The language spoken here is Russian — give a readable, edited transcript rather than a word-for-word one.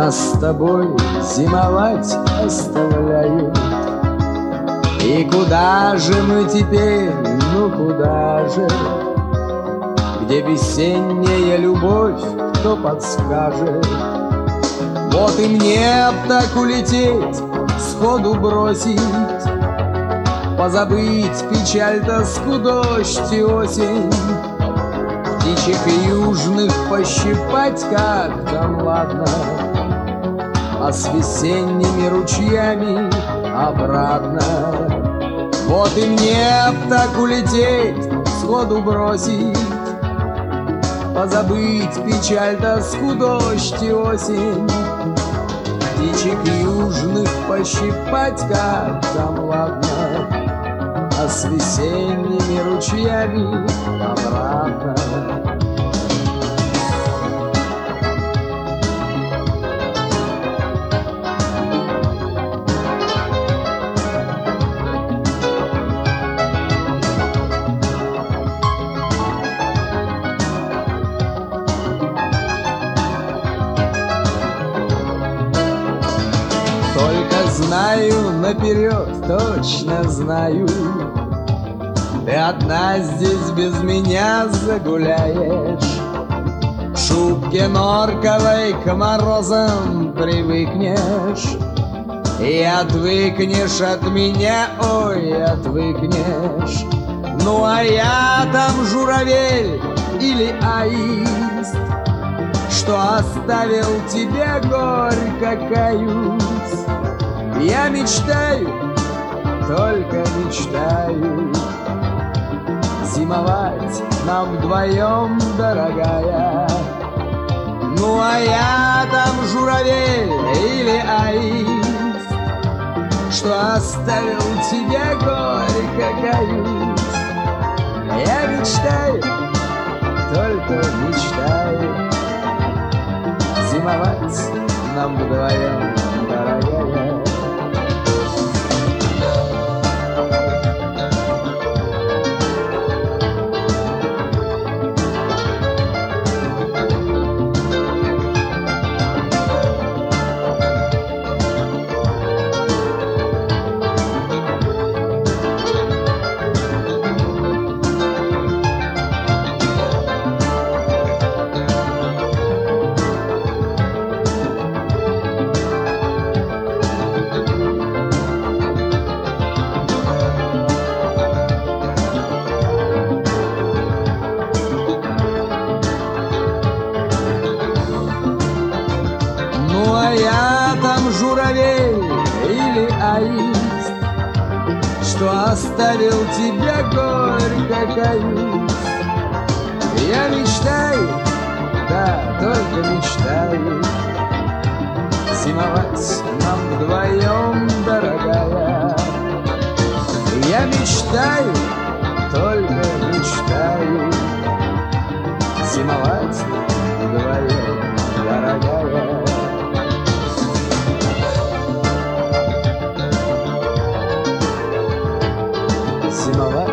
Нас с тобой зимовать оставляют. И куда же мы теперь, ну куда же? Где весенняя любовь, кто подскажет? Вот и мне б так улететь, сходу бросить, позабыть печаль, тоску, дождь и осень, птичек южных пощипать, как там ладно, а с весенними ручьями обратно. Вот и мне б так улететь, сходу бросить, позабыть печаль, тоску, дождь и осень, птичек южных пощипать, как там ладно, а с весенними ручьями обратно. Только знаю наперед, точно знаю, ты одна здесь без меня загуляешь. В шубке норковой к морозам привыкнешь и отвыкнешь от меня, ой, отвыкнешь. Ну а я там журавель или аист, что оставил тебя, горько каюсь. Я мечтаю, только мечтаю, зимовать нам вдвоем, дорогая. Ну а я там журавель или аист, что оставил тебя, горько каюсь. Я мечтаю, только мечтаю, зимовать нам вдвоем, дорогая. Ну а я там журавель или аист, что оставил тебя, горько каюсь. Я мечтаю, да, только мечтаю, зимовать нам вдвоем, дорогая. Я мечтаю, только мечтаю, зимовать вдвоем, дорогая. Зимовать